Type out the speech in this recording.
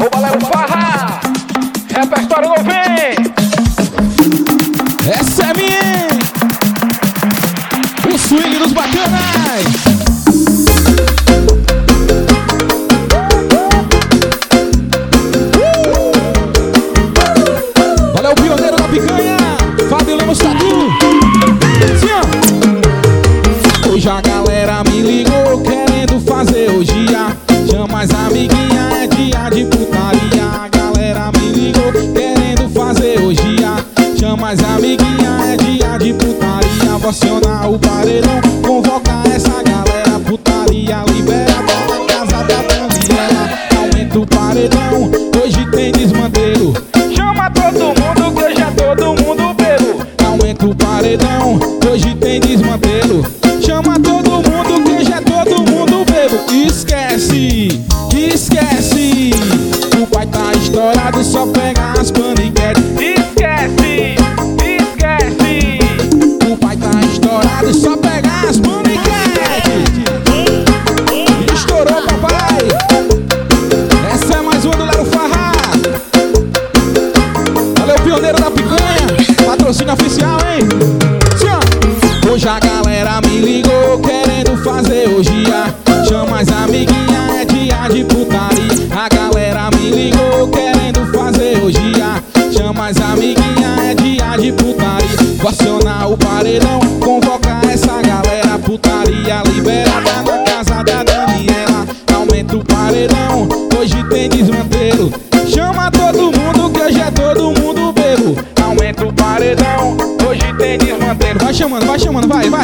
O Balé Farra, repertório novinho. Essa é minha, o swing dos bacanas. Valeu, pioneiro da picanha, Fábio Lemos Tatu. Hoje a galera me ligou querendo fazer orgia. Chama as amiguinhas, é dia de putaria. A galera me ligou querendo fazer orgia. Chama as amiguinhas, é dia de putaria. Vou acionar o paredão, convocar essa galera. Putaria liberada na casa da Daniela. Aumenta o paredão, hoje tem desmantelo. Chama todo mundo que hoje é todo mundo bebo. Aumenta o paredão, hoje tem desmantelo. Chama todo mundo que hoje é todo mundo bebo. Esquece, esquece, o pai tá estourado, só pega as paniquetes. Esquece, esquece, O pai tá estourado, só pega as paniquetes. Estourou, papai. Essa é mais uma do Lero Farra. Valeu, pioneiro da picanha, patrocínio oficial, hein? Hoje a galera me ligou querendo fazer orgia. Chama as amiguinhas, é dia de putaria. A galera me ligou querendo fazer orgia. Chama as amiguinhas, é dia de putaria. Vou acionar o paredão, convocar essa galera. Putaria liberada na casa da Daniela. Aumenta o paredão, hoje tem desmantelo. Chama todo mundo que hoje é todo mundo bebo. aumenta o paredão, hoje tem desmantelo. Vai chamando, vai, vai.